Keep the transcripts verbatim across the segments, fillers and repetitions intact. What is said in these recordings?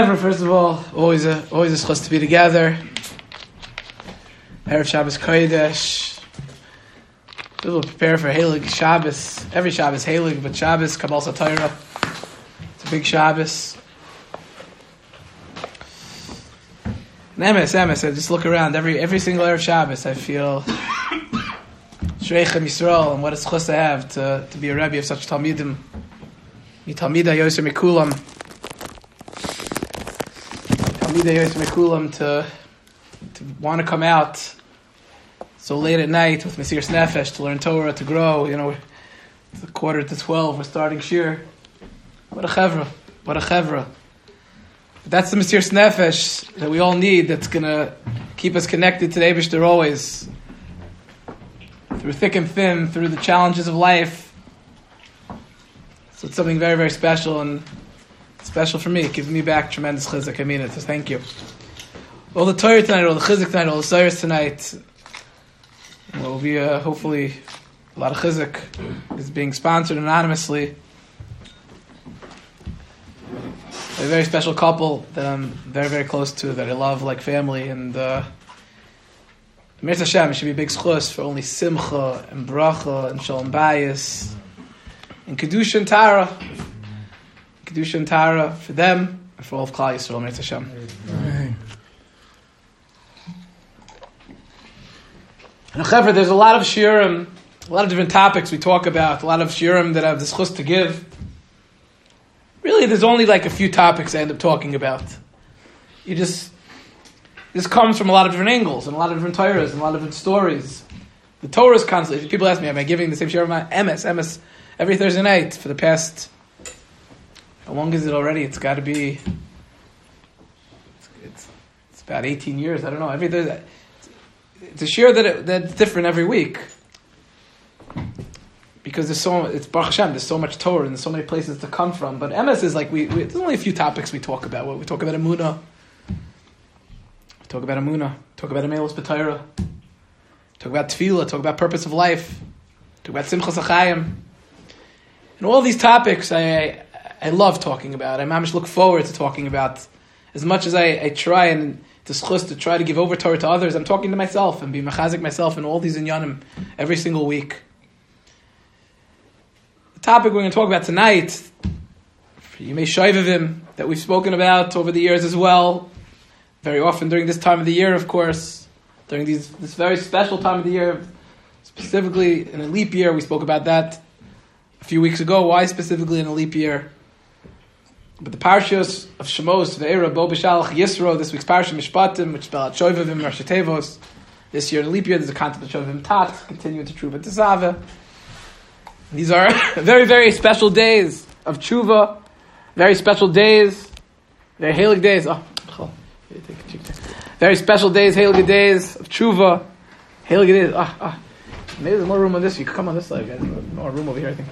Chevra, first of all, always a always a schus to be together. Erev Shabbos Kodesh. People prepare for Heilig Shabbos. Every Shabbos Heilig, but Shabbos Kabbalas HaTorah. It's a big Shabbos. And emes, emes, I just look around. Every every single Erev Shabbos, I feel Shreichem Yisrael and what it's schus to have to, to be a Rebbe of such Talmidim. Mi Talmida Yoser Mikulam. Talmida Yoser Mikulam to to want to come out so late at night with Mesiras Nefesh to learn Torah, to grow. You know, it's a quarter to twelve. We're starting Shir. What a chevra! What a chevra! But that's the Mesiras Nefesh that we all need. That's gonna keep us connected to the Eibishter always, through thick and thin, through the challenges of life. So it's something very, very special, and special for me. It gives me back tremendous chizuk. I mean it. So thank you. All the Torah tonight, all the chizuk tonight, all the Seiros tonight. Will be uh, hopefully a lot of chizuk is being sponsored anonymously. A very special couple that I'm very, very close to, that I love like family, and uh, Mir Hashem, it should be a big schus for only simcha and bracha and shalom bayis and kedusha and tara, kedusha and tara for them and for all of Klal Yisrael. Mir Hashem. Amen. And however, there's a lot of shiurim, a lot of different topics we talk about, a lot of shiurim that I have the schus to give. Really, there's only like a few topics I end up talking about. You just, this comes from a lot of different angles, and a lot of different Torahs, and a lot of different stories. The Torah is constantly, people ask me, am I giving the same shiurim? Emes, emes, every Thursday night for the past, how long is it already? It's got to be, it's, it's, it's about eighteen years, I don't know, every Thursday. It's a shiur that it, that's different every week, because there's so it's Baruch Hashem. There's so much Torah and there's so many places to come from. But M S is like we, we. There's only a few topics we talk about. We talk about Emunah. We talk about Emunah. Talk about Emelos B'Torah. Talk about Tefillah. Talk about purpose of life. Talk about Simchas Achayim. And all these topics, I, I I love talking about. I mamish look forward to talking about. As much as I, I try and to schus to try to give over Torah to others, I'm talking to myself and be mechazik myself in all these inyanim every single week. The topic we're going to talk about tonight, Yimei Shoivavim, that we've spoken about over the years as well, very often during this time of the year, of course, during these this very special time of the year, specifically in a leap year. We spoke about that a few weeks ago. Why specifically in a leap year? But the parashas of Shemos, Ve'era, Bo B'Shalach, Yisro, this week's parasha Mishpatim, which spell out Shoivavim, Rashi Tevos. This year in the leap year, there's a concept of Shoivavim Tat, continuing to Tshuva T'Saveh. These are very, very special days of Tshuva, very special days, very Heilig days. Oh, very special days, Heilig days of Tshuva, Heilig days. Ah, ah. Maybe there's more room on this. You can come on this side, guys. More room over here, I think.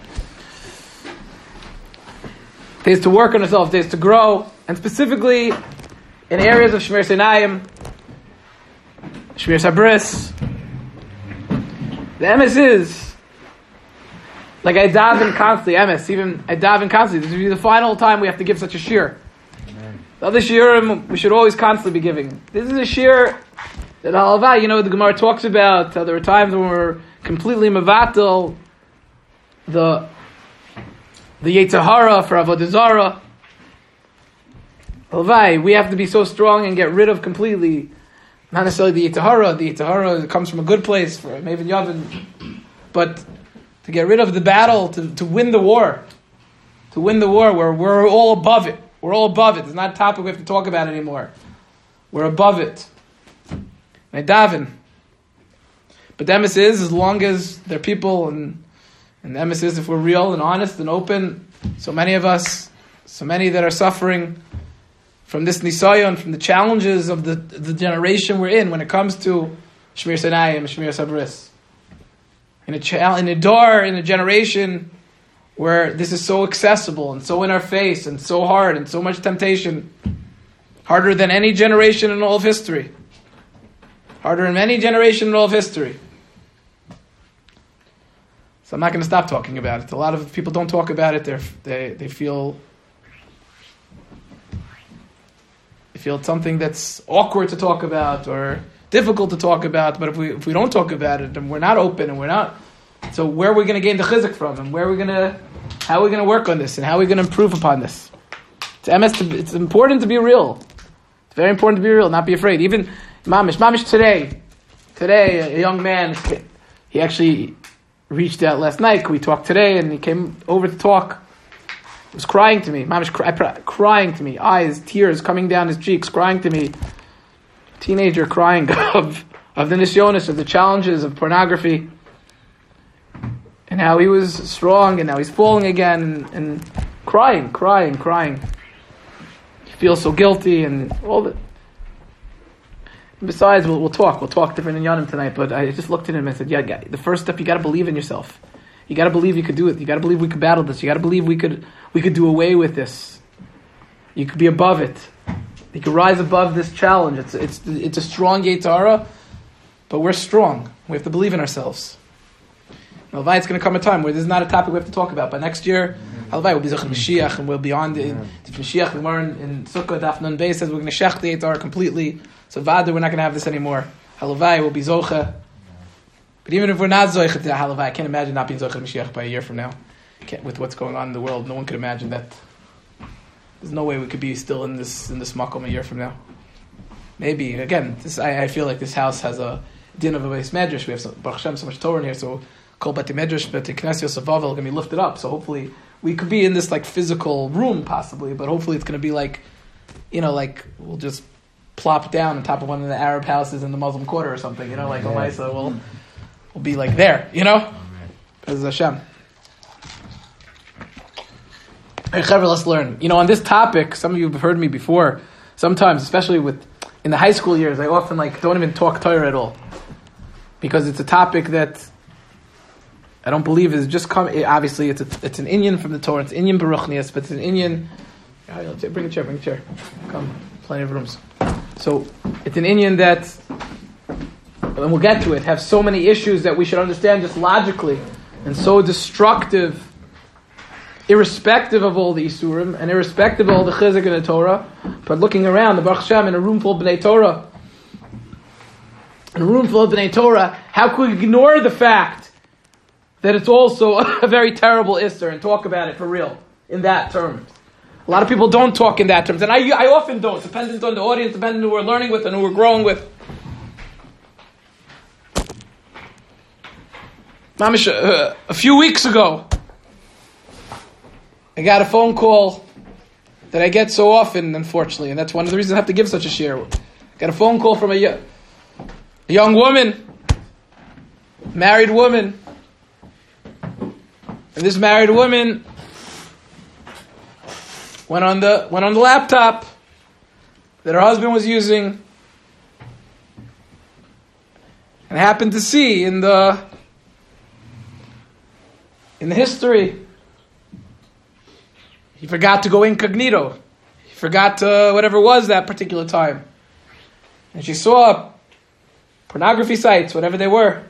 Days to work on yourself, days to grow, and specifically in areas of Shmir Sinayim, Shmir Sabris. The M S is, like I daven constantly, M S, even I daven constantly. This will be the final time we have to give such a shir. The other shiurim we should always constantly be giving. This is a shir that Halavai, you know, the Gemara talks about how there were times when we're completely mevatel, the the Yetzer Hara for Avodah Zarah. Halavai, we have to be so strong and get rid of completely, not necessarily the Yetzer Hara. The Yetzer Hara comes from a good place for Maven Yavin, but to get rid of the battle, to, to win the war, to win the war, where we're all above it. We're all above it. It's not a topic we have to talk about anymore. We're above it. I daven. But the emes is, as long as there are people, and, and the emes is, if we're real and honest and open, so many of us, so many that are suffering from this nisayon, from the challenges of the, the generation we're in when it comes to Shmir Sinayim, Shmir Sabris. In a, cha- in a door, in a generation where this is so accessible and so in our face and so hard and so much temptation, harder than any generation in all of history, harder than any generation in all of history. So I'm not going to stop talking about it. A lot of people don't talk about it. They're, they they feel feel it's something that's awkward to talk about or difficult to talk about. But if we if we don't talk about it and we're not open and we're not, so where are we going to gain the chizuk from? And where are we going to, how are we going to work on this? And how are we going to improve upon this? It's M S. To, it's important to be real. It's very important to be real, not be afraid. Even mamish, mamish today, today a young man, he actually reached out last night. We talked today, and he came over to talk. He was crying to me, mamish, cry, crying to me, eyes, tears coming down his cheeks, crying to me. Teenager crying of of the nisyonis, of the challenges of pornography, and how he was strong, and now he's falling again, and, and crying, crying, crying. He feels so guilty, and all that. Besides, we'll, we'll talk. We'll talk different in Yanim tonight. But I just looked at him and said, "Yeah, the first step, you got to believe in yourself. You got to believe you could do it. You got to believe we could battle this. You got to believe we could we could do away with this. You could be above it. You could rise above this challenge. It's it's it's a strong Yetzer Hara, but we're strong. We have to believe in ourselves. Halvai, it's going to come a time where this is not a topic we have to talk about. But next year, Halvai will be Zechut Mashiach, and we'll be on the Mashiach. We learn in Sukkot, Daf Nun Beis says we're going to shech the Yetzer Hara completely. So Vada, we're not going to have this anymore. Halvai will be Zocha. But even if we're not Zocha to Halvai, I can't imagine not being Zocha Mashiach by a year from now. Can't, with what's going on in the world, no one could imagine that. There's no way we could be still in this in this makom a year from now. Maybe again, this I, I feel like this house has a din of a base medrash. We have so, Baruch Hashem, so much Torah in here, so kol bati medrash, but the Knesset Yosef Vavel going to be lifted up. So hopefully we could be in this like physical room possibly, but hopefully it's going to be like, you know, like we'll just plop down on top of one of the Arab houses in the Muslim quarter or something. You know, like Omaisa will will be like there. You know, as Hashem. Hey, Chaver, let's learn. You know, on this topic, some of you have heard me before. Sometimes, especially with in the high school years, I often like don't even talk Torah at all because it's a topic that I don't believe is just come. Obviously, it's a, it's an Inyan from the Torah. It's Inyan Baruchnias, but it's an Inyan. Bring a chair. Bring a chair. Come, plenty of rooms. So it's an Inyan that, and we'll get to it, have so many issues that we should understand just logically, and so destructive. Irrespective of all the Isurim, and irrespective of all the Chizuk in the Torah, but looking around, the Baruch Hashem, in a room full of Bnei Torah, in a room full of Bnei Torah, how could we ignore the fact that it's also a very terrible Isser and talk about it for real, in that terms? A lot of people don't talk in that terms, and I, I often don't, dependent on the audience, dependent on who we're learning with and who we're growing with. Mamish, uh, a few weeks ago, I got a phone call that I get so often, unfortunately, and that's one of the reasons I have to give such a share. Got a phone call from a, a young woman, married woman, and this married woman went on the went on the laptop that her husband was using, and happened to see in the in the history. He forgot to go incognito. He forgot to, whatever it was that particular time. And she saw pornography sites, whatever they were.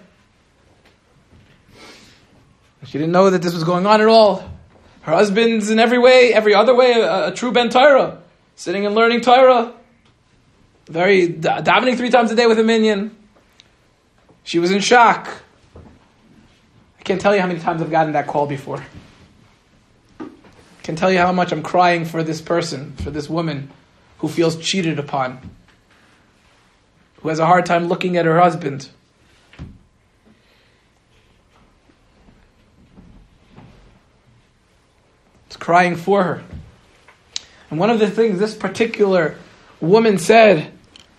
She didn't know that this was going on at all. Her husband's in every way, every other way, a, a true Ben Torah, sitting and learning Torah, very davening three times a day with a minyan. She was in shock. I can't tell you how many times I've gotten that call before. I can tell you how much I'm crying for this person, for this woman who feels cheated upon, who has a hard time looking at her husband. It's crying for her. And one of the things this particular woman said,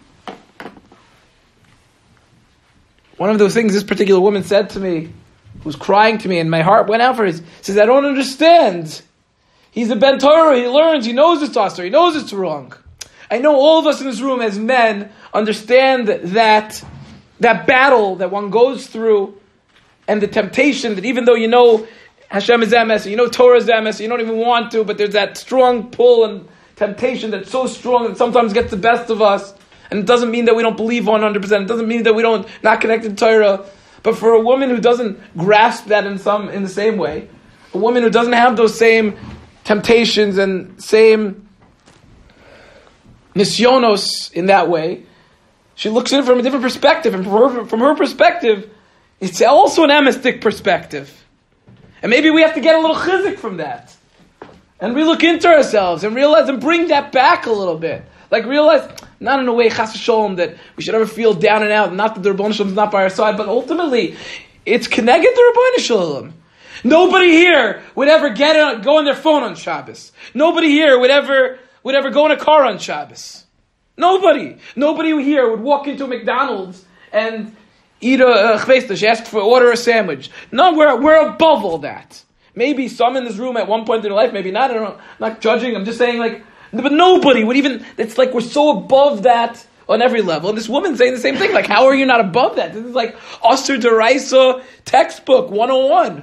one of those things this particular woman said to me, who's crying to me, and my heart went out for her, says, I don't understand. He's a Ben Torah, he learns, he knows it's asur, he knows it's wrong. I know all of us in this room as men understand that that battle that one goes through and the temptation that even though you know Hashem is emes, you know Torah is emes, you don't even want to, but there's that strong pull and temptation that's so strong that sometimes gets the best of us. And it doesn't mean that we don't believe one hundred percent. It doesn't mean that we don't not connected to Torah. But for a woman who doesn't grasp that in some in the same way, a woman who doesn't have those same temptations and same nisyonos in that way. She looks at it from a different perspective, and from her, from her perspective, it's also an emistic perspective. And maybe we have to get a little chizik from that. And we look into ourselves and realize and bring that back a little bit. Like realize, not in a way, chas v'sholom, that we should ever feel down and out, not that the Rebbeinu Shalom is not by our side, but ultimately, it's connected to Rebbeinu Shalom. Nobody here would ever get on, go on their phone on Shabbos. Nobody here would ever would ever go in a car on Shabbos. Nobody. Nobody here would walk into a McDonald's and eat a chveista, ask for order a sandwich. No, we're we're above all that. Maybe some in this room at one point in their life, maybe not. I don't know. I'm not judging. I'm just saying, like, but nobody would even. It's like we're so above that on every level. And this woman's saying the same thing. Like, how are you not above that? This is like Asur D'Oraisa textbook one oh one.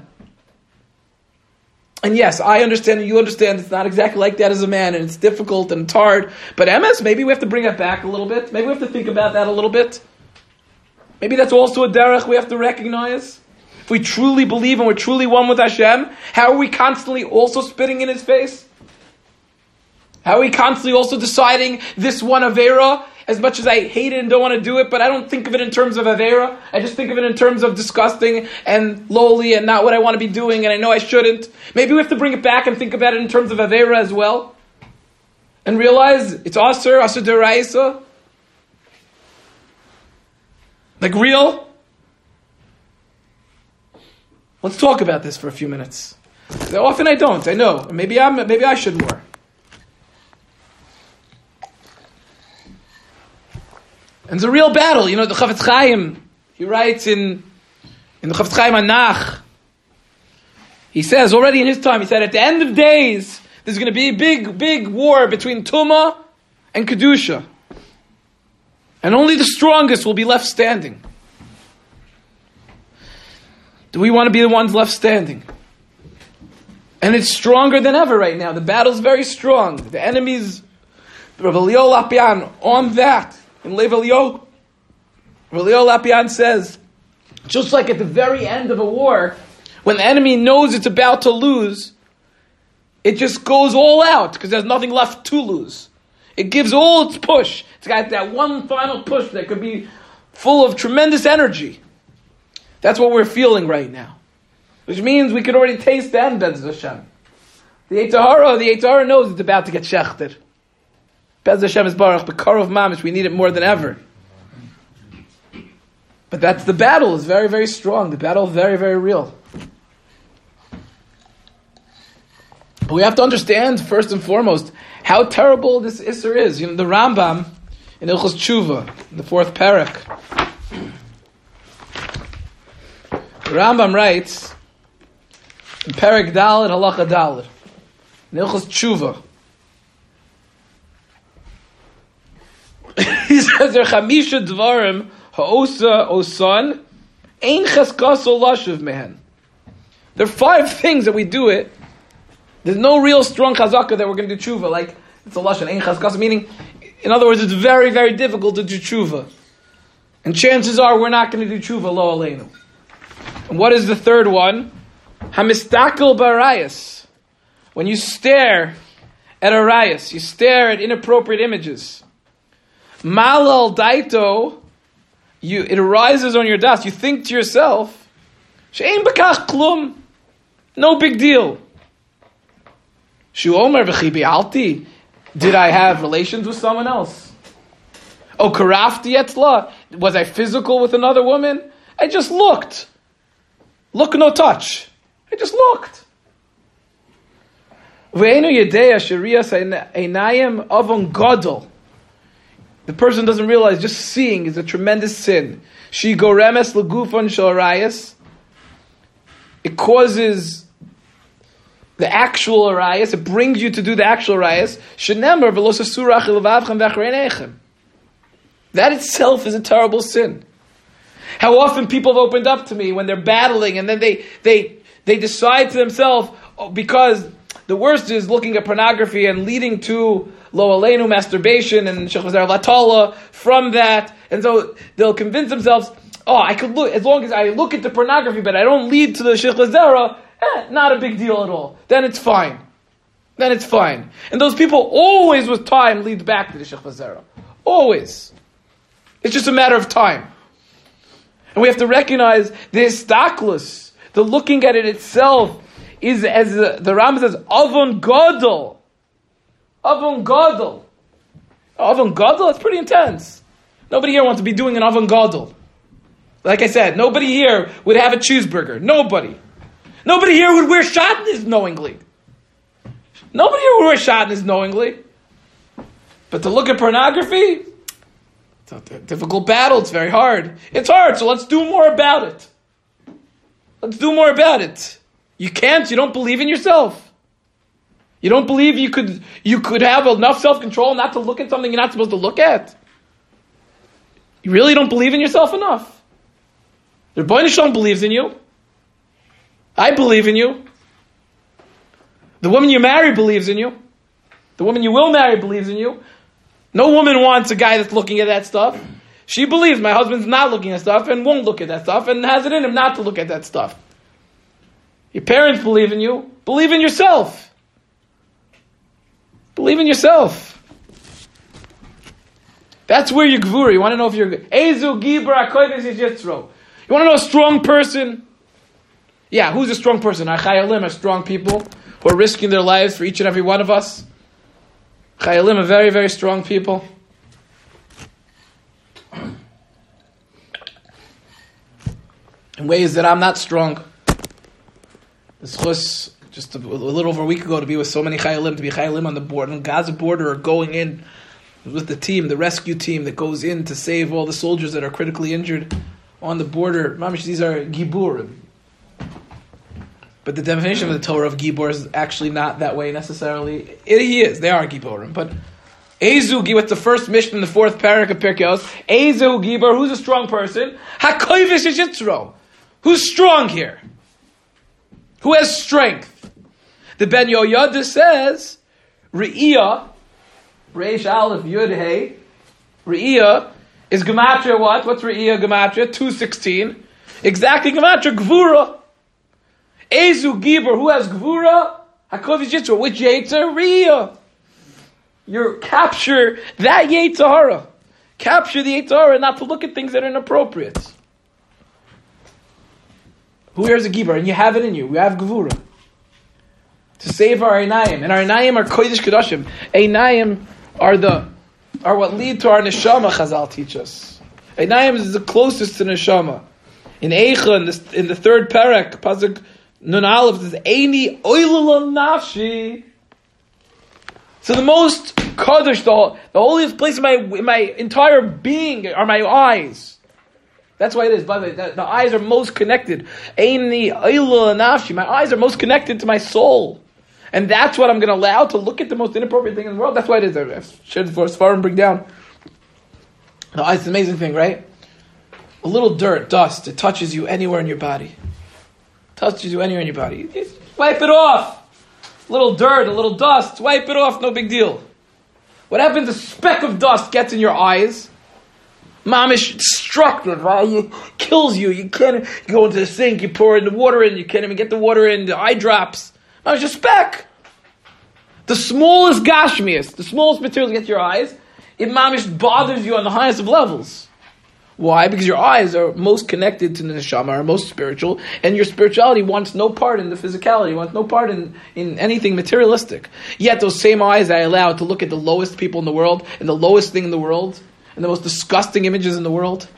And yes, I understand and you understand it's not exactly like that as a man, and it's difficult and it's hard. But M S, maybe we have to bring it back a little bit. Maybe we have to think about that a little bit. Maybe that's also a derech we have to recognize. If we truly believe and we're truly one with Hashem, how are we constantly also spitting in His face? How are we constantly also deciding this one Avera? As much as I hate it and don't want to do it, but I don't think of it in terms of Avera. I just think of it in terms of disgusting and lowly and not what I want to be doing, and I know I shouldn't. Maybe we have to bring it back and think about it in terms of Avera as well. And realize it's Asur, Asur D'Oraisa. Like real. Let's talk about this for a few minutes. Often I don't, I know. Maybe I'm maybe I should more. And it's a real battle. You know, the Chafetz Chaim, he writes in, in the Chafetz Chaim Anach, he says, already in his time, he said, at the end of days, there's going to be a big, big war between Tumah and Kedusha. And only the strongest will be left standing. Do we want to be the ones left standing? And it's stronger than ever right now. The battle's very strong. The enemy's, Rav Eliyahu Lapian, on that. In Lev Eliyahu, Rav Eliyahu Lapian says, just like at the very end of a war, when the enemy knows it's about to lose, it just goes all out because there's nothing left to lose. It gives all its push. It's got that one final push that could be full of tremendous energy. That's what we're feeling right now. Which means we could already taste the end, Bez Hashem. The Yetzer Hara, the Yetzer Hara knows it's about to get shechter. Bez Hashem is Baruch, but Karov Mamish, we need it more than ever. But that's the battle, is very, very strong. The battle is very, very real. But we have to understand, first and foremost, how terrible this Isser is. You know, the Rambam, in Ilchos Tshuva, in the fourth parak, the Rambam writes, in Parak Dalet, Halacha Dalet, in Ilchos Tshuva, he says, there chamisha dvarim ha'osa osan ein cheskaso lashuv mehen. There are five things that we do it. There's no real strong chazaka that we're going to do tshuva. Like, it's a lashon, ein cheskaso, meaning, in other words, it's very, very difficult to do tshuva. And chances are we're not going to do tshuva lo aleinu. And what is the third one? Hamistakel barayas. When you stare at a rayas, you stare at inappropriate images. Malal daito, you it arises on your das. You think to yourself, she'ein b'kach klum, no big deal. Shu omer v'chi bi'alti, did I have relations with someone else? Oh, karafti etzla, was I physical with another woman? I just looked. Look, no touch. I just looked. Ve'enu yedei asheriyas einayim avon gadol. The person doesn't realize just seeing is a tremendous sin. She goremes legufon shalrayas. It causes the actual arayas. It brings you to do the actual arayas. Shenemar v'losasurach ilvavchem v'achreinechem. That itself is a terrible sin. How often people have opened up to me when they're battling, and then they they they decide to themselves, oh, because the worst is looking at pornography and leading to lo aleinu, masturbation, and shechazar latala from that, and so they'll convince themselves, oh, I could look, as long as I look at the pornography, but I don't lead to the shechazara, eh, not a big deal at all. Then it's fine. then it's fine. And those people always with time lead back to the Shechva Zera. Always. It's just a matter of time. And we have to recognize the istaklus, the looking at it itself, is, as the, the Rambam says, avon gadol. Avon gadol. Avon gadol, it's pretty intense. Nobody here wants to be doing an avon gadol. Like I said, nobody here would have a cheeseburger. Nobody. Nobody here would wear shatnez knowingly. Nobody here would wear shatnez knowingly. But to look at pornography, it's a difficult battle. It's very hard. It's hard, so let's do more about it. Let's do more about it. You can't, you don't believe in yourself. You don't believe you could you could have enough self-control not to look at something you're not supposed to look at. You really don't believe in yourself enough. The Rebbeinu Shalom believes in you. I believe in you. The woman you marry believes in you. The woman you will marry believes in you. No woman wants a guy that's looking at that stuff. She believes my husband's not looking at stuff and won't look at that stuff and has it in him not to look at that stuff. Your parents believe in you. Believe in yourself. Believe in yourself. That's where you're gvura. You want to know if you're Ezu Gibra Kodesh Yitzro. You want to know a strong person? Yeah, who's a strong person? Our Chayalim are strong people who are risking their lives for each and every one of us. Chayalim are very, very strong people. In ways that I'm not strong. This was just a, a little over a week ago to be with so many Chayalim, to be Chayalim on the board, on the Gaza border, or going in with the team, the rescue team that goes in to save all the soldiers that are critically injured on the border. Mamish, these are Giburim. But the definition of the Torah of Gibor is actually not that way necessarily. It, he is. They are Giborim. But Ezu, what's the first mission in the fourth parak of Pirkei Avos? Ezu Gibor, who's a strong person? HaKoivish Yitzro. Who's strong here? Who has strength? The Ben Yoyada says, Re'iyah, Reish Aleph Yud Hey, Re'iyah is Gematria what? What's Re'iyah Gematria? two sixteen. Exactly Gematria, Gvura. Ezu Gibor, who has Gvura? HaKovish Yitzro, which Yetzer? Re'iyah. You capture that Yetzer Hara. Capture the Yetzer Hara, not to look at things that are inappropriate. Who here is a Gibor? And you have it in you. We have Gvura. To save our Einayim. And our Einayim are Kodesh Kedoshim. Einayim are the are what lead to our Neshama, Chazal teach us. Einayim is the closest to Neshama. In Eicha, in the, in the third parak, Pasuk Nun Aleph says, Eini oilul nafshi. So the most Kodesh, the, the holiest place in my, in my entire being are my eyes. That's why it is. By the way, the, the eyes are most connected. Eini oilul nafshi. My eyes are most connected to my soul. And that's what I'm going to allow to look at the most inappropriate thing in the world. That's why it is. I've shared it for Sfar and bring down. The eyes is an amazing thing, right? A little dirt, dust, it touches you anywhere in your body. Touches you anywhere in your body. Just wipe it off. A little dirt, a little dust, wipe it off, no big deal. What happens, a speck of dust gets in your eyes, mamish, destructive, right? It kills you. You can't you go into the sink, you pour in the water in, you can't even get the water in, the eye drops. Mamish, a speck. The smallest gashmias, the smallest material gets your eyes, it mamish bothers you on the highest of levels. Why? Because your eyes are most connected to the neshama, are most spiritual, and your spirituality wants no part in the physicality, wants no part in, in anything materialistic. Yet those same eyes I allow to look at the lowest people in the world, and the lowest thing in the world, and the most disgusting images in the world.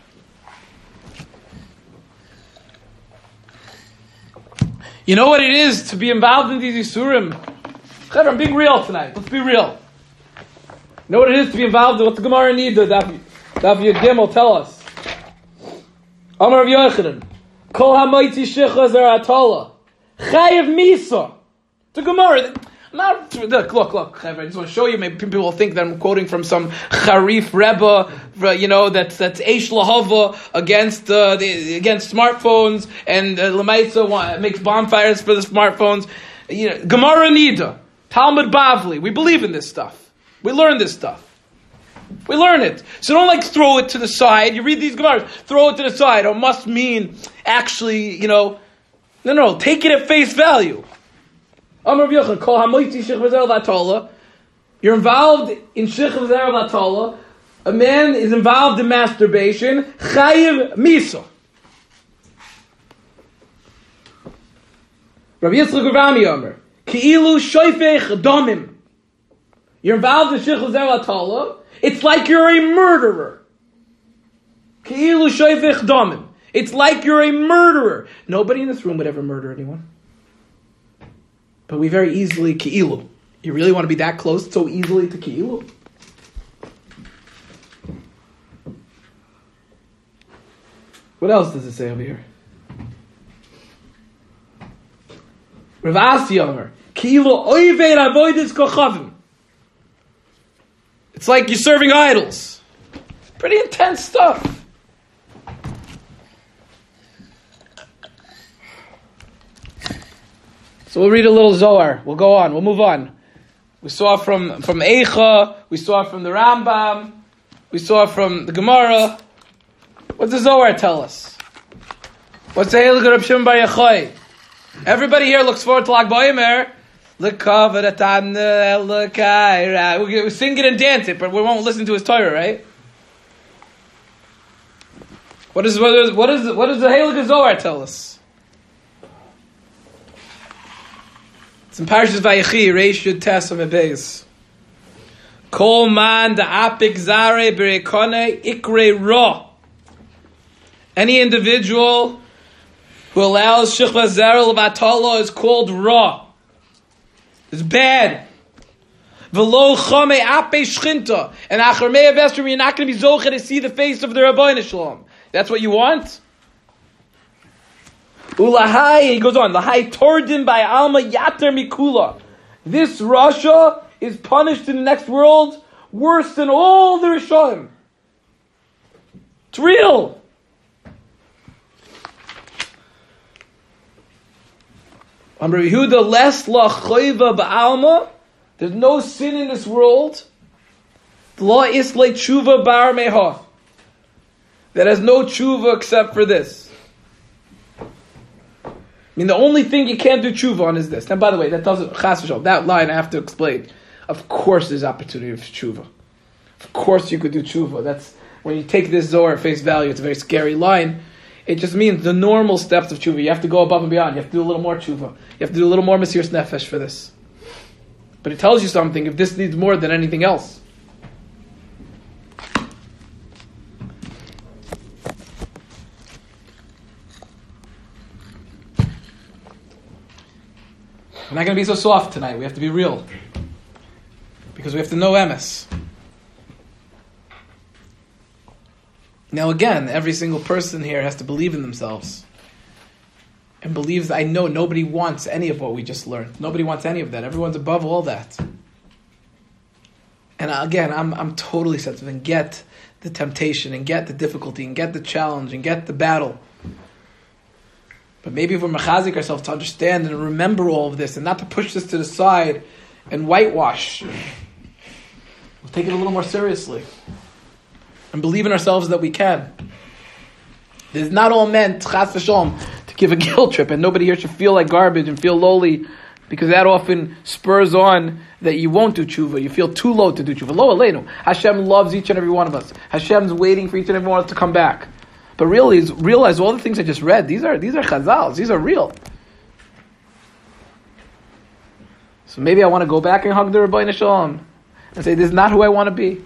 You know what it is to be involved in these Isurim? I'm being real tonight. Let's be real. You know what it is to be involved in what the Gemara needs? Daf Yud Gimel tell us. Amar Rav Yochanan, Kol ha'moitzi shecha zera atola, chayev misa. The Gemara. Not look, look, look. I just want to show you. Maybe people will think that I'm quoting from some Charif Rebbe, you know, that's that's Eish Lahava against uh, the against smartphones, and uh, Lemaitza makes bonfires for the smartphones. You know, Gemara Nida, Talmud Bavli. We believe in this stuff. We learn this stuff. We learn it. So don't like throw it to the side. You read these Gemaras, throw it to the side. Or must mean actually, you know, no, no, take it at face value. Amar Rav Yochanan, Kol hamoitzi shich v'zer v'atola. You're involved in shich v'zer v'atola. A man is involved in masturbation. Chayiv misa. Rav Yitzchak Rami Omer, Ki'ilu shoifech domim. You're involved in shich v'zer v'atola. It's like you're a murderer. Ki'ilu shoifech domim. It's like you're a murderer. Nobody in this room would ever murder anyone. But we very easily ki'ilu. You really want to be that close so easily to ki'ilu? What else does it say over here? Rav Asi Omer, ki'ilu oivei avodas kochavim. It's like you're serving idols. Pretty intense stuff. So we'll read a little Zohar. We'll go on. We'll move on. We saw from, from Eicha. We saw from the Rambam. We saw from the Gemara. What does the Zohar tell us? What's the Heilig Reb Shimon Bar Yochai? Everybody here looks forward to Lag BaOmer. We sing it and dance it, but we won't listen to his Torah, right? What is what is what is what does the Heilig Zohar tell us? In Parshas Vayechi, Reish Yud Tes Amud Beis. Kol man da'apik zare berekone ikre ra. Any individual who allows shechva zara levatala is called ra. It's bad. V'lo chame ape shchinta. And achar mei avestrim, you're not going to be zocher to see the face of the Rabbeinu Shalom. That's what you want? Ulahai, he goes on, Lahai Tordin by Alma Yater Mikula. This Rasha is punished in the next world worse than all the Rishonim. It's real. Amar Yehuda, less la choiva ba'alma. There's no sin in this world. La islay tshuva bar meha. That has no tshuva except for this. I mean, the only thing you can't do tshuva on is this. Now, by the way, that doesn't, chas v'shalom, that line I have to explain. Of course there's opportunity for tshuva. Of course you could do tshuva. That's, when you take this Zohar at face value, it's a very scary line. It just means the normal steps of tshuva. You have to go above and beyond. You have to do a little more tshuva. You have to do a little more mesiras nefesh for this. But it tells you something if this needs more than anything else. We're not going to be so soft tonight. We have to be real. Because we have to know emes. Now again, every single person here has to believe in themselves. And believes, I know nobody wants any of what we just learned. Nobody wants any of that. Everyone's above all that. And again, I'm I'm totally sensitive and get the temptation and get the difficulty and get the challenge and get the battle. But maybe if we're mechazik ourselves to understand and remember all of this and not to push this to the side and whitewash, we'll take it a little more seriously and believe in ourselves that we can. It is not all meant, chas v'shalom, to give a guilt trip, and nobody here should feel like garbage and feel lowly, because that often spurs on that you won't do tshuva. You feel too low to do tshuva. Lo aleinu. Hashem loves each and every one of us. Hashem's waiting for each and every one of us to come back. But really, realize all the things I just read, these are these are chazals, these are real. So maybe I want to go back and hug the Rabbeinu Shalom and say, this is not who I want to be.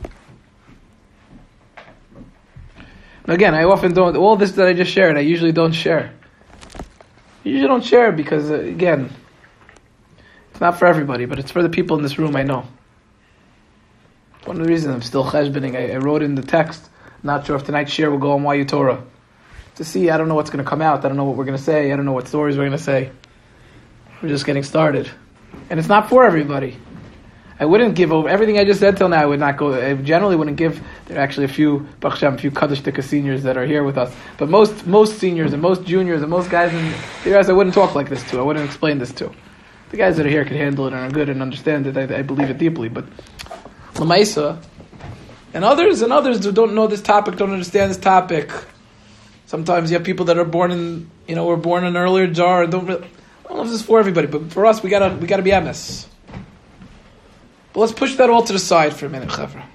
Now again, I often don't, all this that I just shared, I usually don't share. I usually don't share because, uh, again, it's not for everybody, but it's for the people in this room I know. One of the reasons I'm still cheshbening, I, I wrote in the text, not sure if tonight's share will go on Y U Torah. To see, I don't know what's going to come out. I don't know what we're going to say. I don't know what stories we're going to say. We're just getting started. And it's not for everybody. I wouldn't give over everything I just said till now. I would not go. I generally wouldn't give. There are actually a few Baruch Hashem, a few Kaddish Dika seniors that are here with us. But most most seniors and most juniors and most guys in the guys I wouldn't talk like this to. I wouldn't explain this to. The guys that are here can handle it and are good and understand it. I, I believe it deeply. But Lamaisa and others and others who don't know this topic, don't understand this topic. Sometimes you have people that are born in, you know, were born in an earlier jar and don't really, don't know if this is for everybody, but for us, we gotta we gotta be emes. But let's push that all to the side for a minute, Chavra.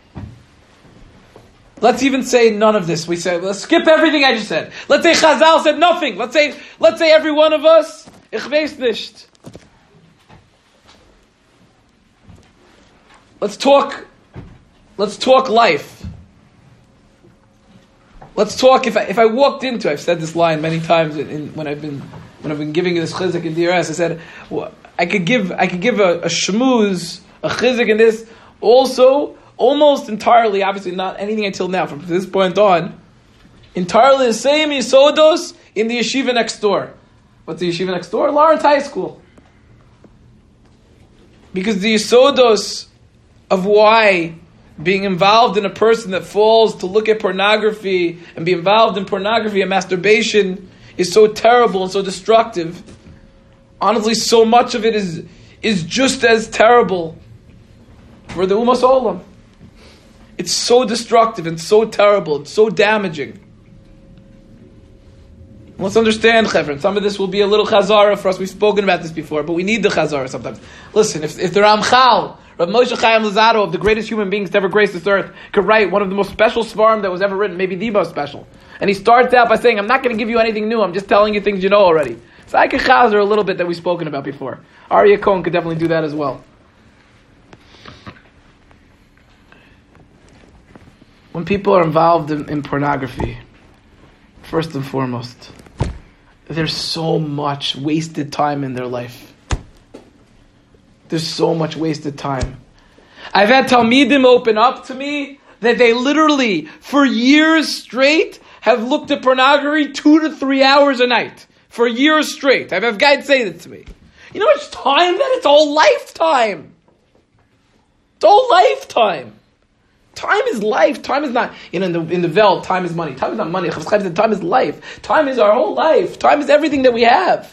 Let's even say none of this. We say, let's skip everything I just said. Let's say Chazal said nothing. Let's say, let's say every one of us, ich weiß nicht. Let's talk, let's talk life. Let's talk, if I, if I walked into, I've said this line many times in, in, when I've been, when I've been giving this chizuk in D R S, I said, well, I could give, I could give a, a shmooze, a chizuk in this, also, almost entirely, obviously not anything until now, from this point on, entirely the same Yisodos in the yeshiva next door. What's the yeshiva next door? Lawrence High School. Because the Yisodos of why being involved in a person that falls to look at pornography and be involved in pornography and masturbation is so terrible and so destructive. Honestly, so much of it is, is just as terrible for the Umas Olam. It's so destructive and so terrible. It's so damaging. Let's understand, Chevron. Some of this will be a little chazara for us. We've spoken about this before, but we need the chazara sometimes. Listen, if, if the Ramchal, Rav Moshe Chaim Luzzatto, of the greatest human beings to ever grace this earth, could write one of the most special svarim that was ever written, maybe the most special. And he starts out by saying, I'm not going to give you anything new, I'm just telling you things you know already. So I could chazer a little bit that we've spoken about before. Aryeh Cohen could definitely do that as well. When people are involved in, in pornography, first and foremost, there's so much wasted time in their life. There's so much wasted time. I've had Talmidim open up to me that they literally, for years straight, have looked at pornography two to three hours a night. For years straight. I've had guys say that to me. You know how much time that? It's a whole lifetime. It's a whole lifetime. Time is life. Time is not, you know, in the, in the Vel, time is money. Time is not money. Time is life. Time is our whole life. Time is everything that we have.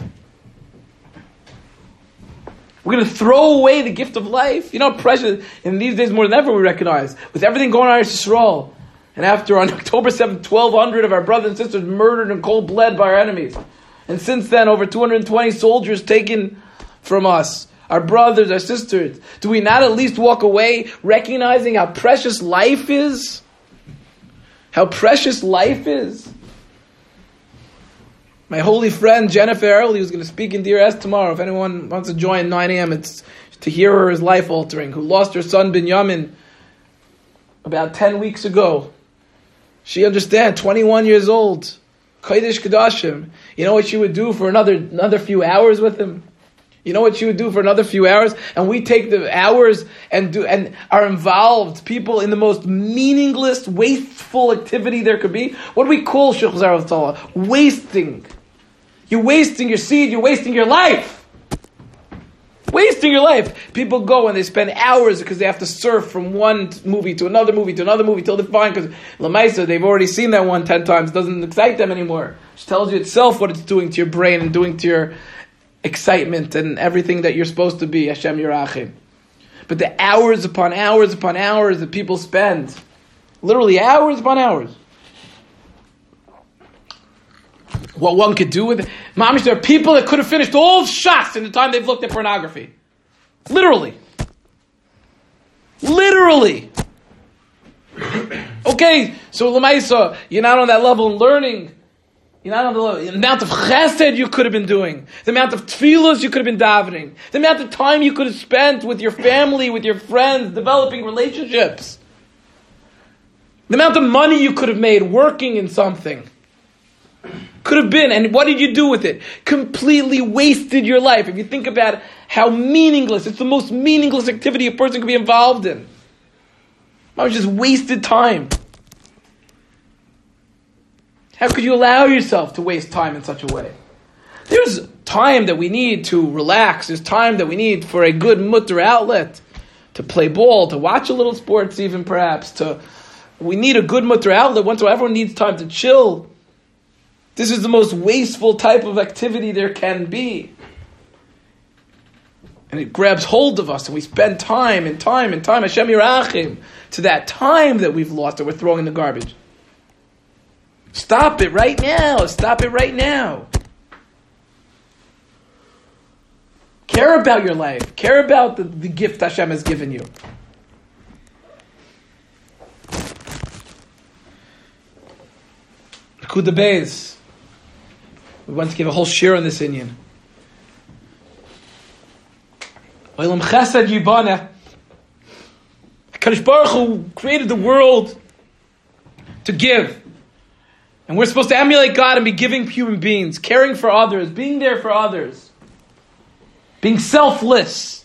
We're going to throw away the gift of life. You know, precious, in these days more than ever we recognize, with everything going on in Yisrael, and after on October seventh, twelve hundred of our brothers and sisters murdered in cold blood by our enemies. And since then, over two hundred twenty soldiers taken from us. Our brothers, our sisters, do we not at least walk away recognizing how precious life is? How precious life is? My holy friend Jennifer Early, who's going to speak in D R S tomorrow, if anyone wants to join nine a.m., it's to hear her is life-altering, who lost her son Binyamin about ten weeks ago. She understands, twenty-one years old, Kodesh Kodashim. You know what she would do for another another few hours with him? You know what she would do for another few hours? And we take the hours and do and are involved, people, in the most meaningless, wasteful activity there could be. What do we call Shulchan Aruch? Wasting. You're wasting your seed, you're wasting your life. Wasting your life. People go and they spend hours because they have to surf from one movie to another movie to another movie till they find, because Lamaisa, they've already seen that one ten times, doesn't excite them anymore. Which tells you itself what it's doing to your brain and doing to your excitement and everything that you're supposed to be, Hashem Yerachim. But the hours upon hours upon hours that people spend, literally hours upon hours, what one could do with it. Mamish, there are people that could have finished all shots in the time they've looked at pornography. Literally. Literally. Okay, so Lamaisa, you're not on that level in learning. You're not on the level. The amount of chesed you could have been doing. The amount of tefillos you could have been davening. The amount of time you could have spent with your family, with your friends, developing relationships. The amount of money you could have made working in something. Could have been. And what did you do with it? Completely wasted your life. If you think about how meaningless, it's the most meaningless activity a person could be involved in. It was just wasted time. How could you allow yourself to waste time in such a way? There's time that we need to relax. There's time that we need for a good mutter outlet. To play ball, to watch a little sports even perhaps. To We need a good mutter outlet. Once in a while, everyone needs time to chill. This is the most wasteful type of activity there can be. And it grabs hold of us and we spend time and time and time, Hashem Yerachim, to that time that we've lost that we're throwing in the garbage. Stop it right now. Stop it right now. Care about your life. Care about the, the gift Hashem has given you. Kuda Beis. We want to give a whole share on this inyan. Olam Chesed Yibana. HaKadosh Baruch Hu created the world to give. And we're supposed to emulate God and be giving human beings, caring for others, being there for others, being selfless.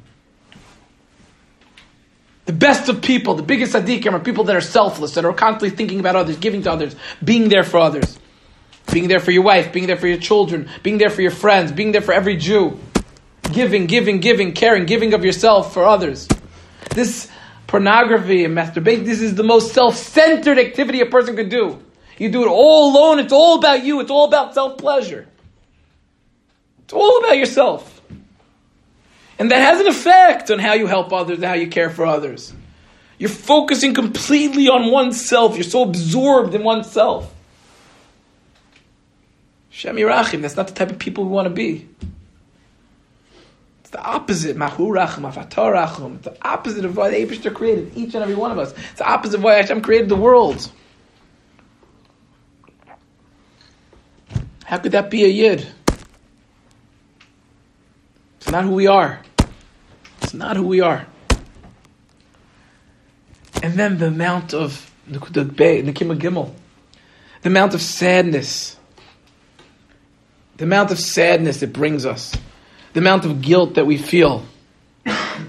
The best of people, the biggest tzaddikim are people that are selfless, that are constantly thinking about others, giving to others, being there for others. Being there for your wife, being there for your children, being there for your friends, being there for every Jew. Giving, giving, giving, caring, giving of yourself for others. This pornography and masturbation, this is the most self-centered activity a person could do. You do it all alone, it's all about you, it's all about self-pleasure. It's all about yourself. And that has an effect on how you help others and how you care for others. You're focusing completely on oneself. You're so absorbed in oneself. Shem Yirachim, that's not the type of people we want to be. It's the opposite. Mahu Rachim, Avatar Rachim. It's the opposite of why the Eibishter created each and every one of us. It's the opposite of why Hashem created the world. How could that be a Yid? It's not who we are. It's not who we are. And then the amount of the Nekima Gimel, the amount of sadness, the amount of sadness it brings us, the amount of guilt that we feel, that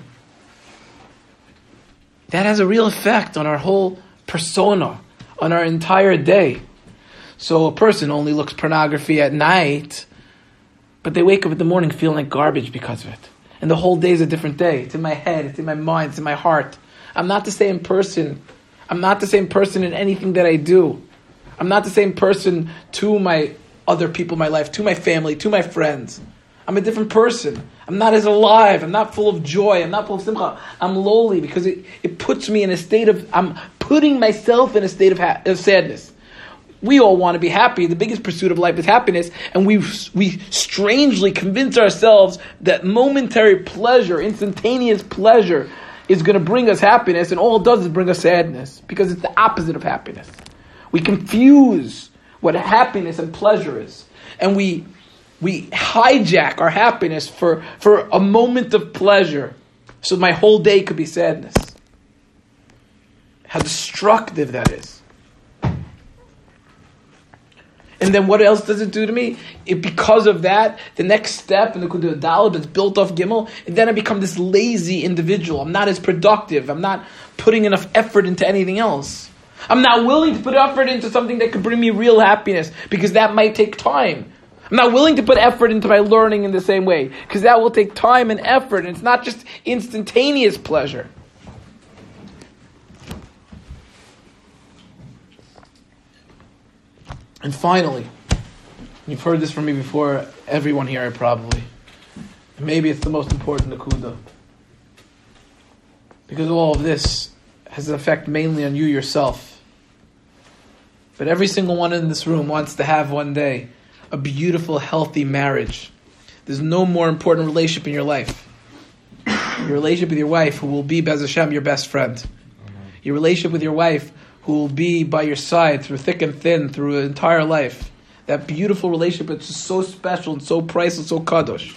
has a real effect on our whole persona, on our entire day. So a person only looks pornography at night, but they wake up in the morning feeling like garbage because of it. And the whole day is a different day. It's in my head, it's in my mind, it's in my heart. I'm not the same person. I'm not the same person in anything that I do. I'm not the same person to my other people in my life, to my family, to my friends. I'm a different person. I'm not as alive. I'm not full of joy. I'm not full of simcha. I'm lowly because it, it puts me in a state of, I'm putting myself in a state of, ha- of sadness. We all want to be happy. The biggest pursuit of life is happiness. And we we strangely convince ourselves that momentary pleasure, instantaneous pleasure, is going to bring us happiness. And all it does is bring us sadness. Because it's the opposite of happiness. We confuse what happiness and pleasure is. And we we hijack our happiness for, for a moment of pleasure. So my whole day could be sadness. How destructive that is. And then what else does it do to me? It, because of that, the next step in the Kudah Daled that's built off Gimel, and then I become this lazy individual. I'm not as productive. I'm not putting enough effort into anything else. I'm not willing to put effort into something that could bring me real happiness, because that might take time. I'm not willing to put effort into my learning in the same way, because that will take time and effort, and it's not just instantaneous pleasure. And finally, you've heard this from me before, everyone here probably. And maybe it's the most important Nakuda. Because all of this has an effect mainly on you yourself. But every single one in this room wants to have one day a beautiful, healthy marriage. There's no more important relationship in your life. Your relationship with your wife, who will be, Bez Hashem, your best friend. Your relationship with your wife, who will be by your side through thick and thin, through an entire life. That beautiful relationship, it's just so special and so priceless, so kadosh.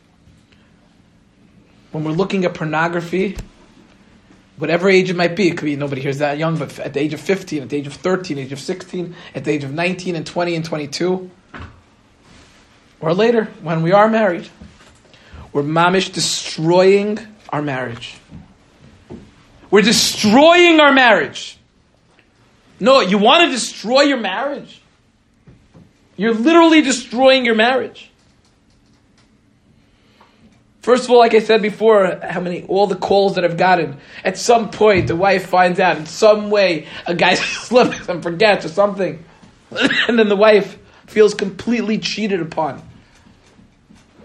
When we're looking at pornography, whatever age it might be, it could be nobody here is that young, but at the age of fifteen, at the age of thirteen, age of sixteen, at the age of nineteen and twenty and twenty-two, or later, when we are married, we're mamish destroying our marriage. We're destroying our marriage. No, you want to destroy your marriage? You're literally destroying your marriage. First of all, like I said before, how many, all the calls that I've gotten, at some point the wife finds out in some way a guy slips and forgets or something. And then the wife feels completely cheated upon.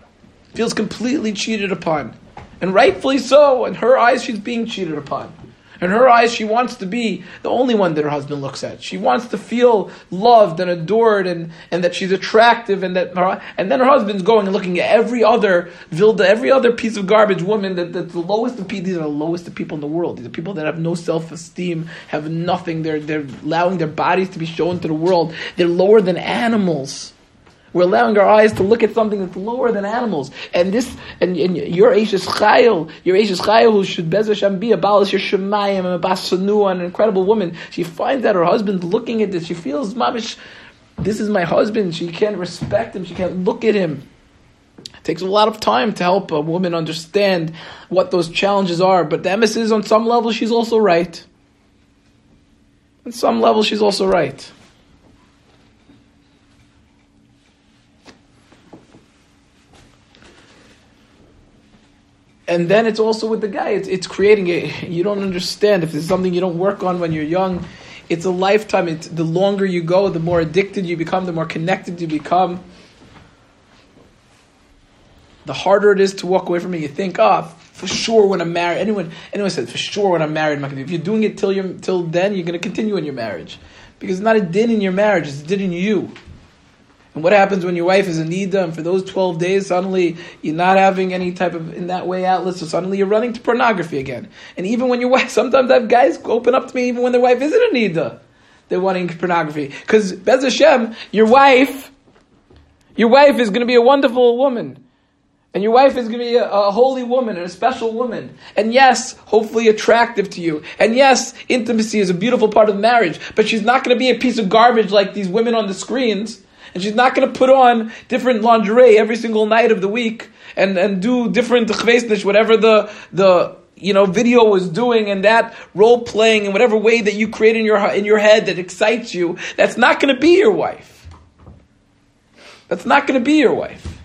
Feels completely cheated upon. And rightfully so. In her eyes, she's being cheated upon. In her eyes, she wants to be the only one that her husband looks at. She wants to feel loved and adored, and, and that she's attractive, and that her, and then her husband's going and looking at every other vilda, every other piece of garbage woman that, that's the lowest of people. These are the lowest of people in the world. These are people that have no self-esteem, have nothing. They're they're allowing their bodies to be shown to the world. They're lower than animals. We're allowing our eyes to look at something that's lower than animals. And this, and, and your Eishes Chayil, your Eishes Chayil, who should Bez Hashem be a Baal Shir Shemayim, a Bas Sanua, an incredible woman. She finds that her husband looking at this. She feels, Mamish, this is my husband. She can't respect him. She can't look at him. It takes a lot of time to help a woman understand what those challenges are. But the emes is, on some level, she's also right. On some level, she's also right. And then it's also with the guy. It's it's creating it. You don't understand. If it's something you don't work on when you're young, it's a lifetime. It's the longer you go, the more addicted you become, the more connected you become. The harder it is to walk away from it. You think, oh, for sure when I'm married. Anyone anyone said, for sure when I'm married, I'm not gonna do it. If you're doing it till you till then, you're going to continue in your marriage. Because it's not a din in your marriage, it's a din in you. And what happens when your wife is in nida, and for those twelve days, suddenly you're not having any type of, in that way, outlet, so suddenly you're running to pornography again. And even when your wife, sometimes I have guys open up to me even when their wife isn't in nida, they're wanting pornography. Because, Bez Hashem, your wife, your wife is going to be a wonderful woman. And your wife is going to be a, a holy woman and a special woman. And yes, hopefully attractive to you. And yes, intimacy is a beautiful part of marriage. But she's not going to be a piece of garbage like these women on the screens. And she's not going to put on different lingerie every single night of the week and, and do different chvesnish, whatever the the you know video was doing, and that role playing in whatever way that you create in your in your head that excites you. That's not going to be your wife. That's not going to be your wife.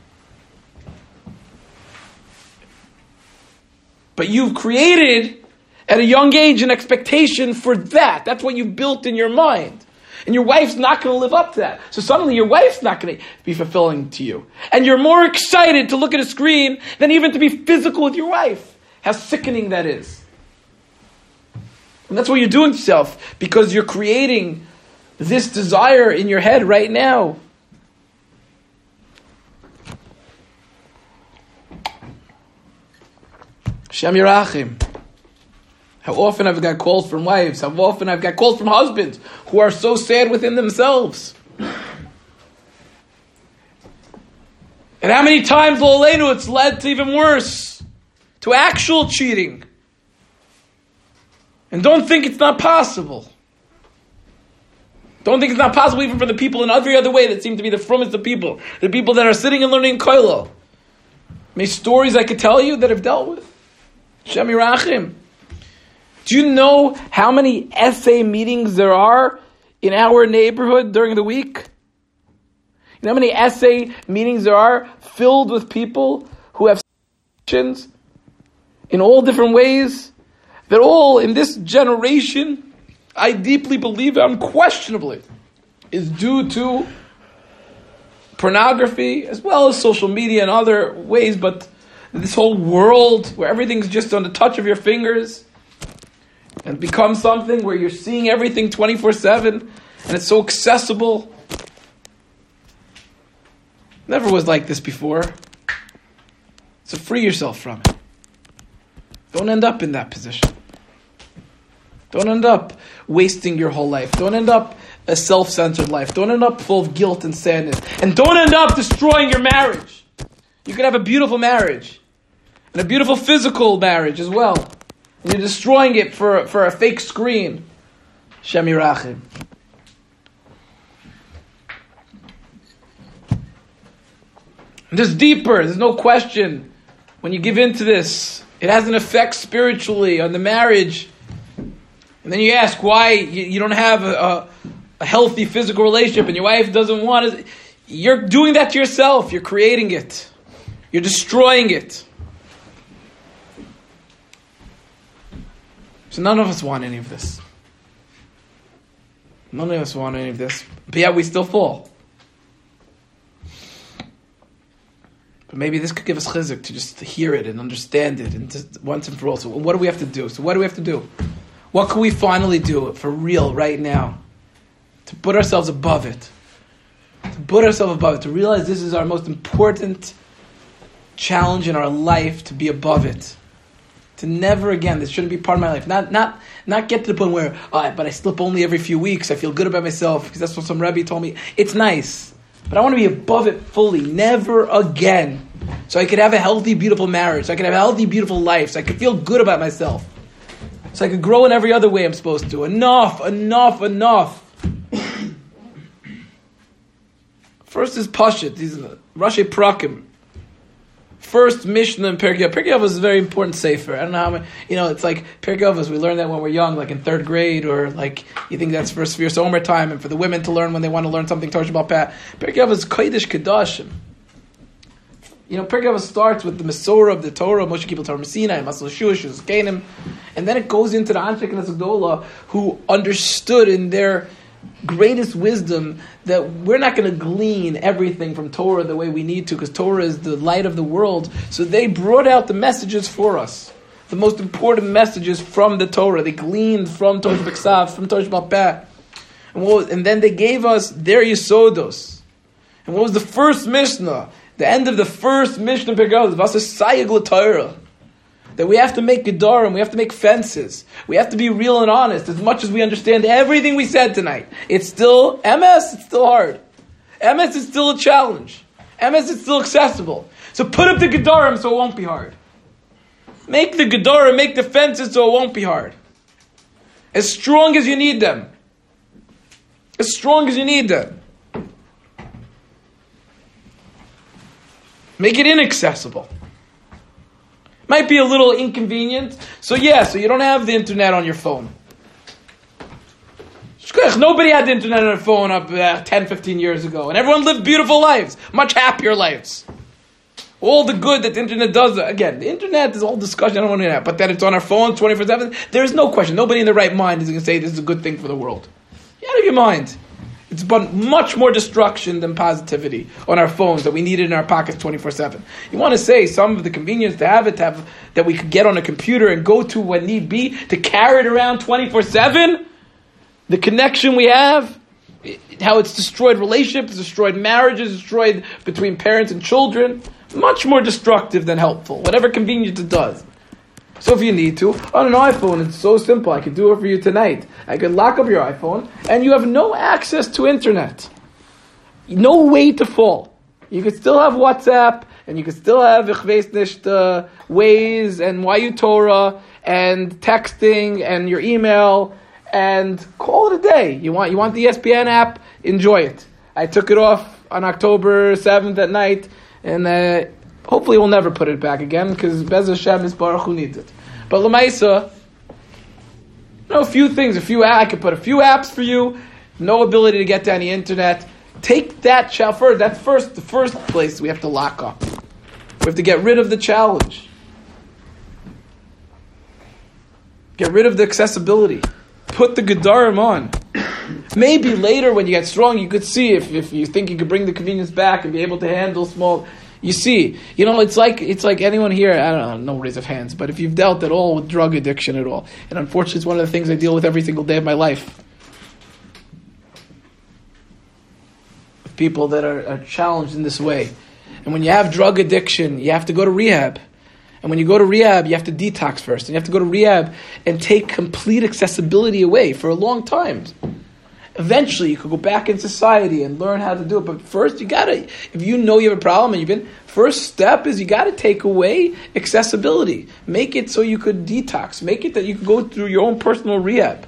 But you've created at a young age an expectation for that. That's what you've built in your mind. And your wife's not going to live up to that. So suddenly your wife's not going to be fulfilling to you. And you're more excited to look at a screen than even to be physical with your wife. How sickening that is. And that's what you're doing to yourself, because you're creating this desire in your head right now. Shem Yerachim. How often I've got calls from wives, how often I've got calls from husbands who are so sad within themselves. And how many times, L'Oleinu, it's led to even worse, to actual cheating. And don't think it's not possible. Don't think it's not possible even for the people in every other way that seem to be the frommest of people, the people that are sitting and learning Koilo. Many stories I could tell you that I've dealt with. Shem Yerachim. Do you know how many essay meetings there are in our neighborhood during the week? You know how many essay meetings there are filled with people who have questions in all different ways? They're all in this generation, I deeply believe, unquestionably, is due to pornography as well as social media and other ways, but this whole world where everything's just on the touch of your fingers. And it becomes something where you're seeing everything twenty-four seven, and it's so accessible. Never was like this before. So free yourself from it. Don't end up in that position. Don't end up wasting your whole life. Don't end up a self-centered life. Don't end up full of guilt and sadness. And don't end up destroying your marriage. You could have a beautiful marriage. And a beautiful physical marriage as well. And you're destroying it for, for a fake screen. Shem Yerachim. There's deeper, there's no question. When you give in to this, it has an effect spiritually on the marriage. And then you ask why you, you don't have a, a, a healthy physical relationship and your wife doesn't want it. You're doing that to yourself. You're creating it. You're destroying it. So none of us want any of this. None of us want any of this. But yet we still fall. But maybe this could give us chizuk to just hear it and understand it and just once and for all. So what do we have to do? So what do we have to do? What can we finally do for real right now? To put ourselves above it. To put ourselves above it. To realize this is our most important challenge in our life, to be above it. To never again, this shouldn't be part of my life. Not not not get to the point where, oh, but I slip only every few weeks. I feel good about myself because that's what some Rebbe told me. It's nice. But I want to be above it fully. Never again. So I could have a healthy, beautiful marriage. So I could have a healthy, beautiful life. So I could feel good about myself. So I could grow in every other way I'm supposed to. Enough, enough, enough. First is Pashit. These are Rashi Prakim. First Mishnah in Pirkei Avos. Pirkei Avos is a very important sefer. I don't know how many, you know, it's like Pirkei Avos, we learn that when we're young, like in third grade, or like, you think that's for Sfir Somer time, and for the women to learn when they want to learn something, Torah Shabbat Peh. Pirkei Avos is Kodesh Kedashim. You know, Pirkei Avos starts with the Mesorah of the Torah, Moshe Kibbutz Torah Sinai, Masal Shush, Kanim, and then it goes into the Anshek and Asagdola, who understood in their greatest wisdom that we're not going to glean everything from Torah the way we need to, because Torah is the light of the world. So they brought out the messages for us, the most important messages from the Torah. They gleaned from Torah B'Ksav, from Torah Shabbat Peh. And, what, and then they gave us their Yesodos. And what was the first Mishnah? The end of the first Mishnah Pirkei Avos, Torah. That we have to make gedarim, we have to make fences. We have to be real and honest. As much as we understand everything we said tonight, it's still, M S, it's still hard. M S is still a challenge. M S is still accessible. So put up the gedarim so it won't be hard. Make the gedarim, make the fences so it won't be hard. As strong as you need them. As strong as you need them. Make it inaccessible. Might be a little inconvenient. So yeah, so you don't have the internet on your phone. Nobody had the internet on their phone up uh, ten, fifteen years ago. And everyone lived beautiful lives. Much happier lives. All the good that the internet does. Again, the internet is a whole discussion. I don't want to have. But that it's on our phones twenty-four seven. There's no question. Nobody in their right mind is going to say this is a good thing for the world. Get out of your mind. It's brought much more destruction than positivity on our phones that we need it in our pockets twenty-four seven. You want to say some of the convenience to have it, to have, that we could get on a computer and go to when need be, to carry it around twenty-four seven? The connection we have, how it's destroyed relationships, destroyed marriages, destroyed between parents and children. Much more destructive than helpful, whatever convenience it does. So if you need to, on an iPhone, it's so simple. I could do it for you tonight. I could lock up your iPhone, and you have no access to internet. No way to fall. You could still have WhatsApp, and you could still have Ich weiß nicht, uh, Waze, and Y U Torah, and texting, and your email, and call it a day. You want you want the E S P N app? Enjoy it. I took it off on October seventh at night, and uh, hopefully we'll never put it back again, because Bez Hashem is Baruch Hu needs it. But L'maisa, you know, a few things, a few I could put a few apps for you, no ability to get to any internet. Take that challenge first. That's first the first place we have to lock up. We have to get rid of the challenge. Get rid of the accessibility. Put the gedarim on. Maybe later when you get strong, you could see if, if you think you could bring the convenience back and be able to handle small. You see, you know, it's like it's like anyone here, I don't know, no raise of hands, but if you've dealt at all with drug addiction at all, and unfortunately it's one of the things I deal with every single day of my life. With people that are, are challenged in this way. And when you have drug addiction, you have to go to rehab. And when you go to rehab, you have to detox first. And you have to go to rehab and take complete accessibility away for a long time. Eventually, you could go back in society and learn how to do it. But first, you gotta, if you know you have a problem and you've been, first step is you gotta take away accessibility. Make it so you could detox. Make it that you could go through your own personal rehab.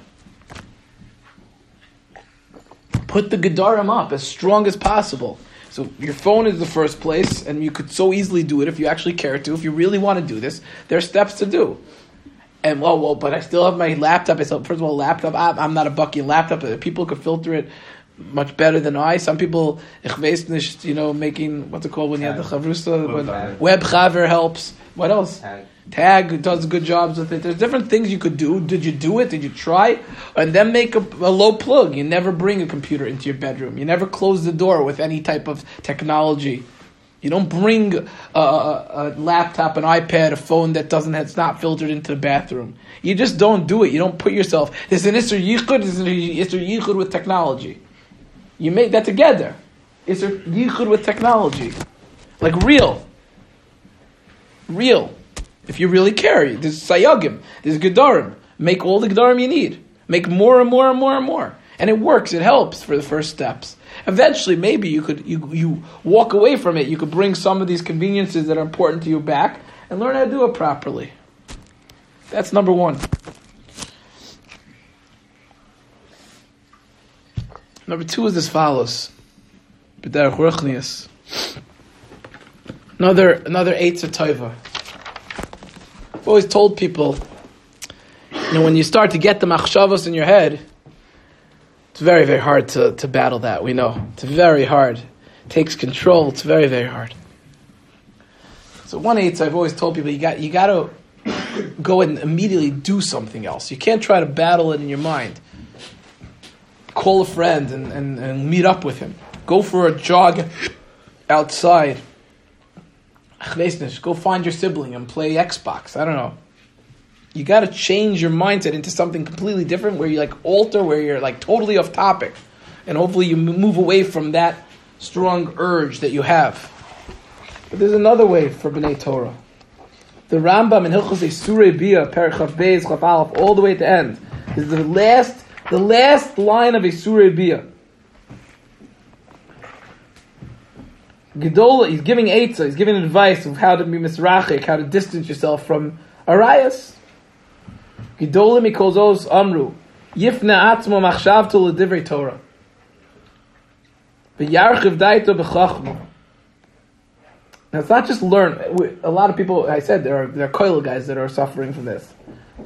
Put the gedarim up as strong as possible. So your phone is the first place, and you could so easily do it if you actually care to. If you really want to do this, there are steps to do. And well, well, but I still have my laptop. I still, first of all, laptop. I'm not a bucky laptop. People could filter it much better than I. Some people, ich weiß nicht, you know, making what's it called when you have the chavrusa. Web chaver helps. What else? Tag. Tag does good jobs with it. There's different things you could do. Did you do it? Did you try? And then make a, a low plug. You never bring a computer into your bedroom. You never close the door with any type of technology. You don't bring a, a, a laptop, an iPad, a phone that doesn't that's not filtered into the bathroom. You just don't do it. You don't put yourself. There's an Isser Yichud, there's an Isser Yichud with technology. You make that together. Isser Yichud with technology. Like real. Real. If you really care. There's Sayagim. There's Gedarim. Make all the Gedarim you need. Make more and more and more and more. And it works. It helps for the first steps. Eventually, maybe you could you you walk away from it. You could bring some of these conveniences that are important to you back and learn how to do it properly. That's number one. Number two is as follows. Another another Eitz Tova. I've always told people, you know, when you start to get the machshavos in your head, it's very, very hard to, to battle that, we know. It's very hard. It takes control. It's very, very hard. So one Eitz I've always told people, you got you got to go and immediately do something else. You can't try to battle it in your mind. Call a friend and, and, and meet up with him. Go for a jog outside. Go find your sibling and play Xbox. I don't know. You got to change your mindset into something completely different where you like alter, where you're like totally off topic. And hopefully you move away from that strong urge that you have. But there's another way for B'nai Torah. The Rambam in Hilchos Surei Bia, Perek Chav Beis, Chav Aleph, all the way to the end, is the last, the last line of Surei Bia. Gedola, he's giving Eitzah, he's giving advice of how to be misrachik, how to distance yourself from Arayas. Gedola mikol zos amru, yifna atzmo machshavto l'divrei Torah, v'yarchiv daito b'chachma. Now it's not just learn. A lot of people, I said, there are there are koil guys that are suffering from this.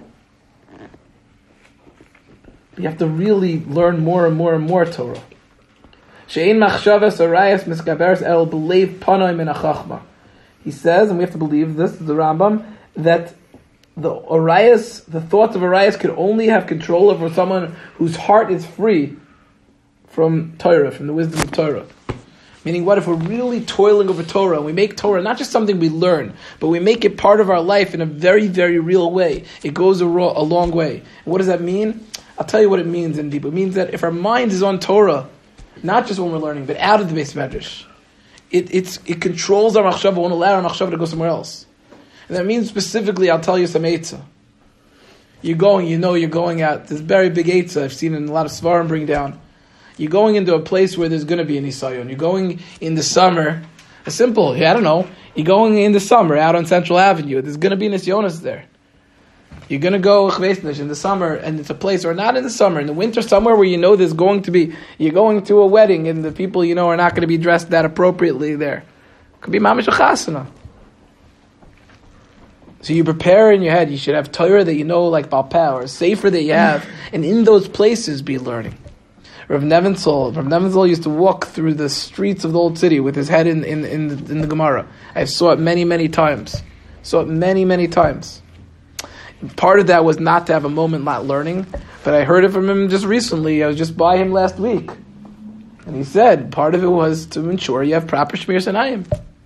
You have to really learn more and more and more Torah. She'ein machshavas arayas miskaberes el b'leiv panoi min hachachma. He says, and we have to believe this, the Rambam, that the arayas, the thoughts of arayas, could only have control over someone whose heart is free from Torah, from the wisdom of Torah. Meaning, what if we're really toiling over Torah and we make Torah not just something we learn, but we make it part of our life in a very, very real way? It goes a, ro- a long way. And what does that mean? I'll tell you what it means in deep. It means that if our mind is on Torah, not just when we're learning, but out of the Beis Medrash, it it's, it controls our machshava, won't allow our machshava to go somewhere else. And that means specifically, I'll tell you some eitzah. You're going, you know you're going out. This very big eitzah I've seen in a lot of svarim bring down. You're going into a place where there's going to be an Isayon. You're going in the summer. It's simple. I don't know. You're going in the summer out on Central Avenue. There's going to be an Isyonis there. You're going to go in the summer, and it's a place, or not in the summer, in the winter, somewhere where you know there's going to be, you're going to a wedding, and the people you know are not going to be dressed that appropriately there. It could be mamish a chasana. So you prepare in your head. You should have Torah that you know, like Baal Peh, or a sefer that you have, and in those places be learning. Rav Nevinzol, Rav Nevinzol used to walk through the streets of the old city with his head in, in, in, the, in the Gemara. I saw it many, many times. Saw it many, many times. Part of that was not to have a moment not learning, but I heard it from him just recently. I was just by him last week. And he said part of it was to ensure you have proper Shmir Sanayim.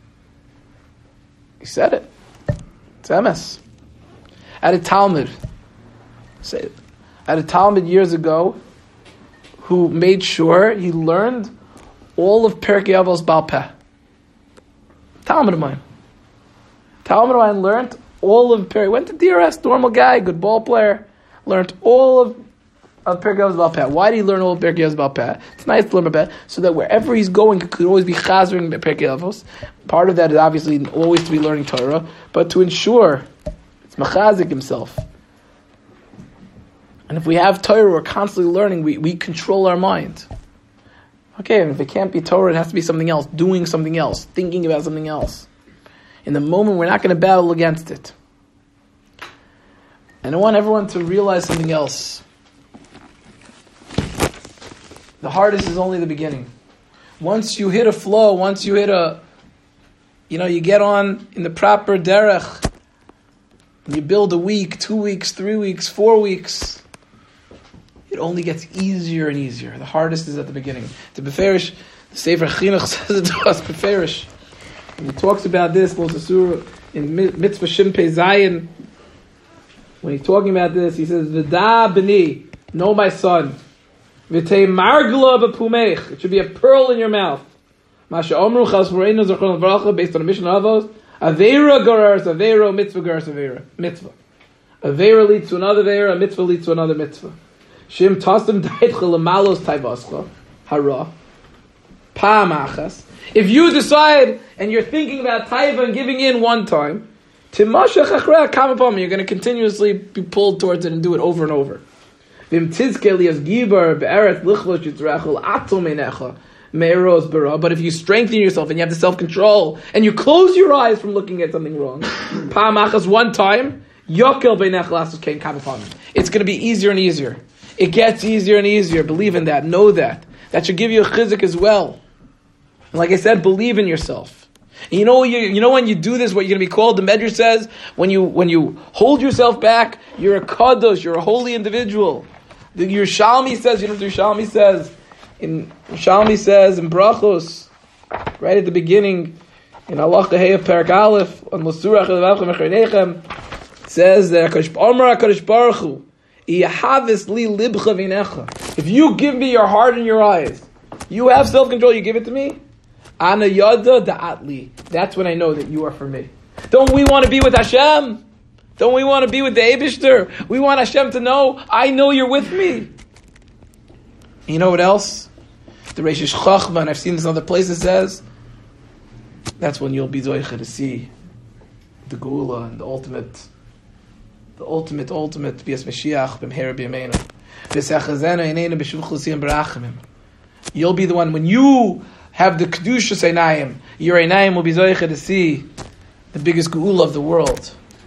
He said it. It's M S. At a Talmud. At a Talmud years ago, who made sure he learned all of Perkei Avos Baal Peh. Talmud of mine. Talmud of mine learned all of Perkei. Went to D R S, normal guy, good ball player. Learned all of, of Perkei Avos Baal Peh. Why did he learn all of Perkei Avos Baal Peh? It's nice to learn Baal Peh, so that wherever he's going, he could always be chazering Perkei Avos. Part of that is obviously always to be learning Torah, but to ensure it's machazik himself. And if we have Torah, we're constantly learning, we, we control our mind. Okay, and if it can't be Torah, it has to be something else, doing something else, thinking about something else. In the moment, we're not going to battle against it. And I want everyone to realize something else. The hardest is only the beginning. Once you hit a flow, once you hit a, you know, you get on in the proper derech, you build a week, two weeks, three weeks, four weeks, it only gets easier and easier. The hardest is at the beginning. To Beferish, the Sefer Chinuch says it to us, Beferish. And he talks about this, Moshe in Mitzvah Shin Pei Zayin. When he's talking about this, he says, V'da b'ni, know my son. V'tei margla b'pumech, it should be a pearl in your mouth. Masha omru chas v'reinu zachron al-varacha, based on a mission of Avos. Aveira garas aveira, mitzvah garas aveira. Mitzvah. Aveira leads to another aveira, a mitzvah leads to another mitzvah. Shim tasdim daitcha l'malos taivascha, hara. Pa'amachas. If you decide, and you're thinking about taiva and giving in one time, timashach achrei kamapam, you're going to continuously be pulled towards it and do it over and over. Vim tizke lias gibar be'eret lichlos yitzrachol ato meinecha. But if you strengthen yourself and you have the self-control and you close your eyes from looking at something wrong, pa'amachas one time, yokel beinech kein kamapam. It's going to be easier and easier. It gets easier and easier. Believe in that. Know that. That should give you a chizik as well. And like I said, believe in yourself. And you know, you, you know when you do this, what you're going to be called. The Medrash says, when you when you hold yourself back, you're a kadosh, you're a holy individual. The Yerushalmi says, you know what the Yerushalmi says? In Yerushalmi says in Brachos, right at the beginning, in Halacha He'ah Perak Aleph, on L'surach Elevavchem Echernechem, says that Amar HaKadosh Baruch Hu, Iyahavis li libcha v'necha. If you give me your heart and your eyes, you have self-control, you give it to me, Ana yada da'atli. That's when I know that you are for me. Don't we want to be with Hashem? Don't we want to be with the Eibishter? We want Hashem to know, I know you're with me. You know what else? The Reishish Chachma, and I've seen this in other places, says, that's when you'll be zoicha to see the Geula and the ultimate, the ultimate, ultimate, Bias Mashiach, B'mher B'yameinu. V'sechazenu eineinu b'shuvchlusim b'rachamim. You'll be the one, when you have the Kedushas Einayim, your Einayim will be zoicha to see the biggest Geula of the world.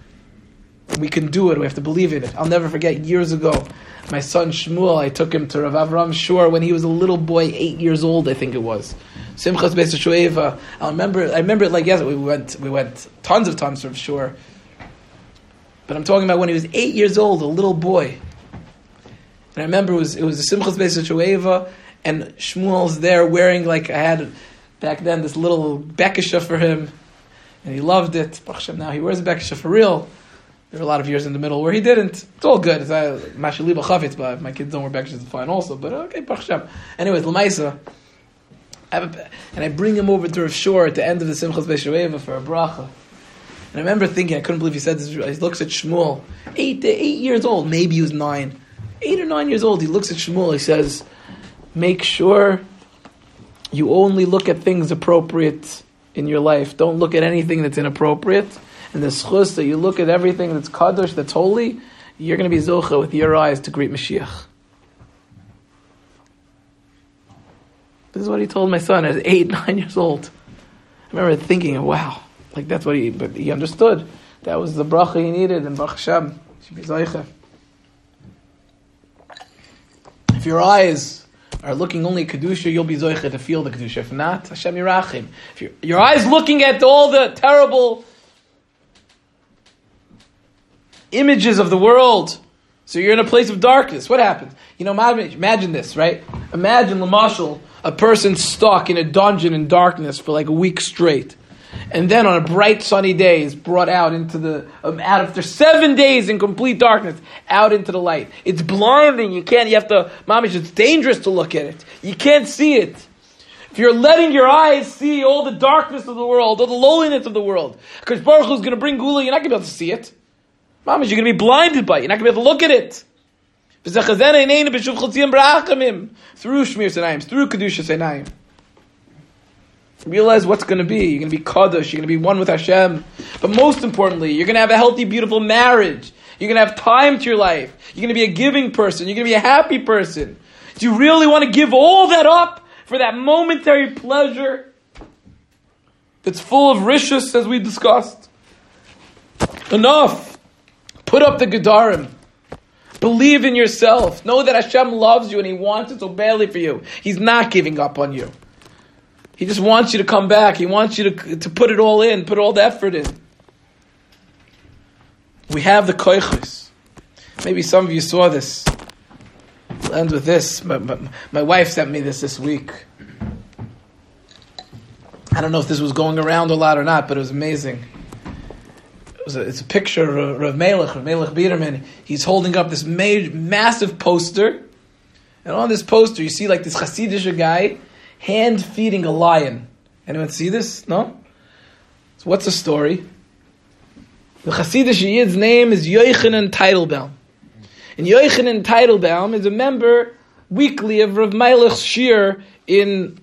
We can do it, we have to believe in it. I'll never forget, years ago, my son Shmuel, I took him to Rav Avram Shur when he was a little boy, eight years old, I think it was. Simchas Beis Shoeva. I remember, I remember it like yesterday. We went, we went tons of times to Rav Shur. But I'm talking about when he was eight years old, a little boy. And I remember it was, it was the Simchas Beis Shoeva, and Shmuel's there wearing, like I had back then, this little bekisha for him, and he loved it. Baruch Hashem, now he wears a bekisha for real. There were a lot of years in the middle where he didn't. It's all good. It's mashaliba chavitz, but my kids don't wear bekishas, it's fine also. But okay, Baruch Hashem. Anyways, l'maisa, and I bring him over to Rav Shur at the end of the Simchas Beis Shoeva for a bracha. And I remember thinking, I couldn't believe he said this. He looks at Shmuel, eight, eight years old, maybe he was nine, eight or nine years old. He looks at Shmuel. He says, "Make sure you only look at things appropriate in your life. Don't look at anything that's inappropriate." And the schus that you look at everything that's kadosh, that's holy, you're going to be zocha with your eyes to greet Mashiach. This is what he told my son at eight, nine years old. I remember thinking, wow, like that's what he, but he understood. That was the bracha he needed, and Baruch Hashem, should be zocha. If your eyes are looking only at kedusha, you'll be zocha to feel the kedusha. If not, Hashem yirachim. If your, your eyes looking at all the terrible images of the world, so you're in a place of darkness, what happens? You know, imagine this, right? Imagine, Lamashal, a person stuck in a dungeon in darkness for like a week straight, and then on a bright sunny day is brought out into the, um, out after seven days in complete darkness, out into the light. It's blinding, you can't, you have to, mamish, it's dangerous to look at it. You can't see it. If you're letting your eyes see all the darkness of the world, all the lowliness of the world, because Baruch Hu is going to bring Gula, you're not going to be able to see it. Mamash, you're going to be blinded by it. You're not going to be able to look at it. Through Shmir Sinayim, through Kedusha Sinayim. Realize what's going to be. You're going to be Kadosh. You're going to be one with Hashem. But most importantly, you're going to have a healthy, beautiful marriage. You're going to have time to your life. You're going to be a giving person. You're going to be a happy person. Do you really want to give all that up for that momentary pleasure that's full of rishus, as we discussed? Enough. Put up the Gedarim. Believe in yourself. Know that Hashem loves you and He wants it so badly for you. He's not giving up on you. He just wants you to come back. He wants you to, to put it all in, put all the effort in. We have the koichus. Maybe some of you saw this. I'll end with this. My, my, my wife sent me this this week. I don't know if this was going around a lot or not, but it was amazing. It was a, it's a picture of Rav Melech, Rav Melech Biderman. He's holding up this ma- massive poster, and on this poster you see like this Hasidic guy hand feeding a lion. Anyone see this? No? So what's the story? The Hasidic Yid's name is Yochanan Teitelbaum. And Yochanan Teitelbaum is a member weekly of Rav Melech's shir in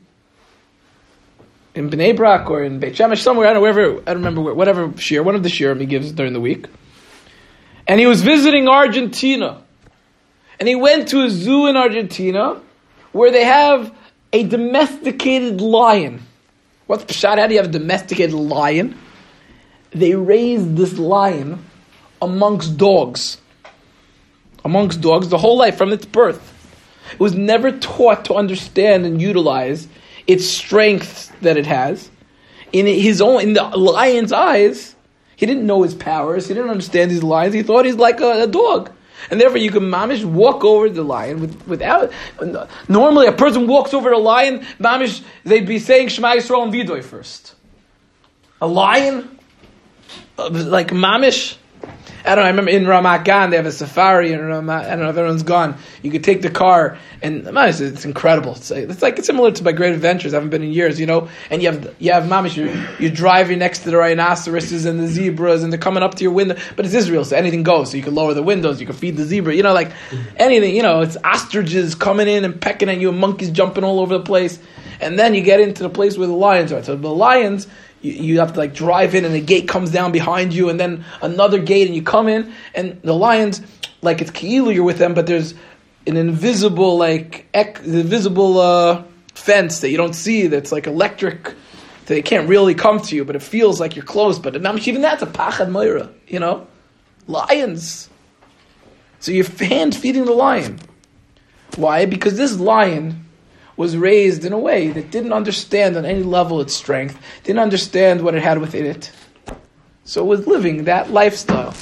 in Bnei Brak or in Beit Shemesh, somewhere, I don't know, wherever, I don't remember, where, whatever shir, one of the shirim he gives during the week. And he was visiting Argentina. And he went to a zoo in Argentina where they have a domesticated lion. What's pshat? How do you have a domesticated lion? They raised this lion amongst dogs. Amongst dogs, the whole life, from its birth. It was never taught to understand and utilize its strengths that it has. In his own, in the lion's eyes, he didn't know his powers. He didn't understand these lions. He thought he's like a, a dog, and therefore you can mamish walk over the lion with, without. Normally, a person walks over a lion, mamish, they'd be saying Shema Yisrael and Vidoy first. A lion, like mamish. I don't know, I remember in Ramat Gan, they have a safari, and Ramat, I don't know if everyone's gone. You could take the car, and it's, it's incredible. It's like, it's like it's similar to my Great Adventures. I haven't been in years, you know. And you have, you have mamish, you're, you're driving next to the rhinoceroses and the zebras, and they're coming up to your window. But it's Israel, so anything goes. So you can lower the windows, you can feed the zebra, you know, like anything, you know, it's ostriches coming in and pecking at you, and monkeys jumping all over the place. And then you get into the place where the lions are. So the lions, You, you have to like drive in, and the gate comes down behind you, and then another gate, and you come in, and the lions, like it's ki'ilu, you're with them, but there's an invisible like ec- invisible uh, fence that you don't see. That's like electric. That they can't really come to you, but it feels like you're close. But even that's a pachad moira, you know, lions. So you're hand feeding the lion. Why? Because this lion was raised in a way that didn't understand on any level its strength, didn't understand what it had within it. So it was living that lifestyle.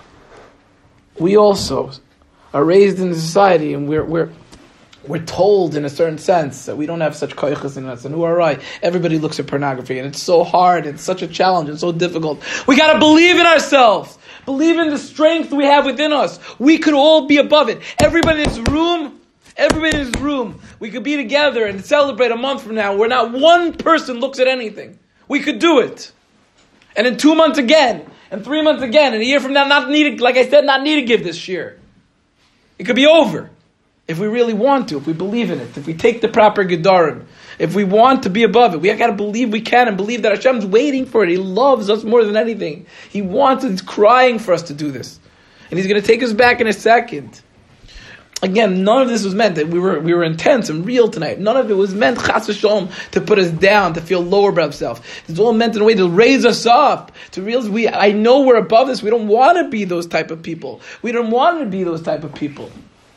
We also are raised in a society, and we're we're we're told in a certain sense that we don't have such koiches in us, and who are right? Everybody looks at pornography, and it's so hard, it's such a challenge, and so difficult. We got to believe in ourselves, believe in the strength we have within us. We could all be above it. Everybody in this room. Everybody in this room, we could be together and celebrate a month from now where not one person looks at anything. We could do it. And in two months again, and three months again, and a year from now, not need, like I said, not need to give this shir. It could be over. If we really want to, if we believe in it, if we take the proper gedarim, if we want to be above it, we got to believe we can, and believe that Hashem's waiting for it. He loves us more than anything. He wants it. He's crying for us to do this. And He's going to take us back in a second. Again, none of this was meant that we were we were intense and real tonight. None of it was meant chas v'shalom to put us down, to feel lower about ourselves. It's all meant in a way to raise us up, to realize we. I know we're above this. We don't want to be those type of people. We don't want to be those type of people.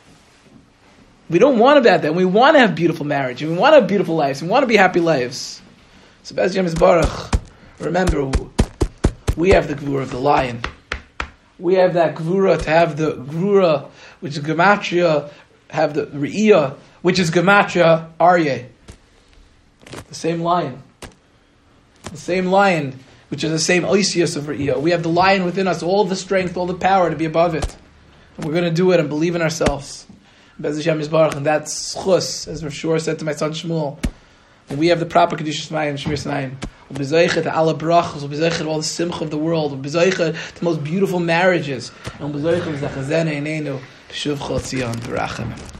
We don't want about that. We want to have beautiful marriage. We want to have beautiful lives. We want to be happy lives. So, Bez Yom Baruch, remember, we have the gvura of the lion. We have that gvura to have the gvura, which is gematria, have the re'iyah, which is gematria aryeh. The same lion. The same lion, which is the same oisius of re'iyah. We have the lion within us, all the strength, all the power to be above it. And we're going to do it and believe in ourselves. Bez Hashem Yisbarach, and that's schus, as Rav Shur said to my son Shmuel. And we have the proper Kedushas Mayim, Shmir Sinayim. We'll be zeicha to all brachos, we'll be zeicha to all the simcha of the world, we'll be zeicha to the most beautiful marriages, and we'll be zeicha to the chazene inenu, b'shuv chol tzion, b'rachem.